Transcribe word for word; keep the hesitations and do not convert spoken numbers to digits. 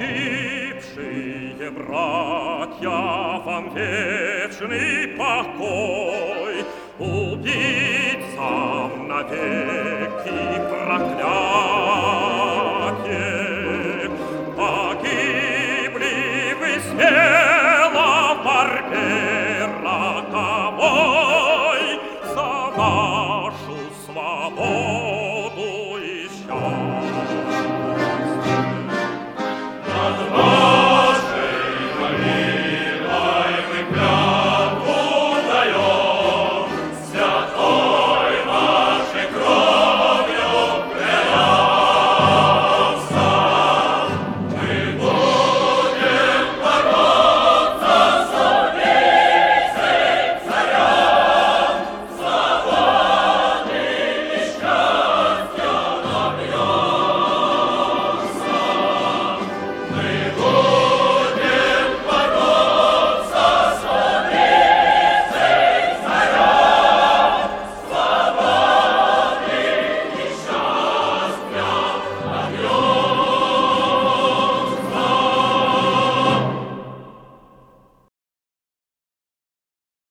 Погибшие братья, вам вечный покой, убийцам навеки проклятие. Погибли вы смело в борьбе роковой за нас.